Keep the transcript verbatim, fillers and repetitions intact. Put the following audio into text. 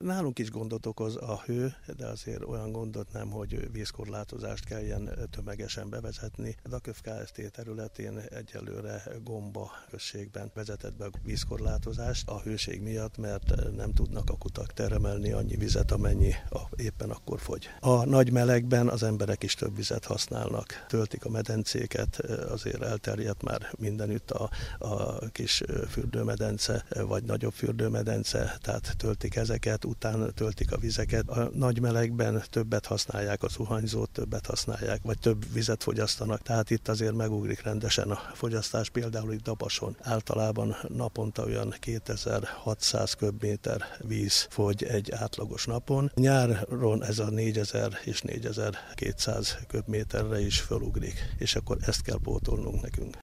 nálunk is gondot okoz a hő, de azért olyan gondot nem, hogy vízkorlátozást kelljen tömegesen bevezetni. A Daköv Kft. Területén egyelőre Gomba községben vezetett be a vízkorlátozást a hőség miatt, mert nem tudnak a kutak teremelni annyi vizet, amennyi a, éppen akkor fogy. A nagy melegben az emberek is több vizet használnak, töltik a medencéket, azért elterjedt már mindenütt a, a kis fürdőmedence, vagy nagyobb fürdőmedence, tehát töltik ezeket, utána töltik a vizeket. A nagy melegben többet használják a zuhanyzót, többet használják, vagy több vizet fogyasztanak, tehát itt azért megugrik rendesen a fogyasztás, például itt Dabason általában naponta olyan kétezer-hatszáz köbméter víz fogy egy átlagos napon. Nyáron ez a négyezer és négyezer-kétszáz köbméterre is fölugrik, és akkor ezt kell pótolnunk nekünk.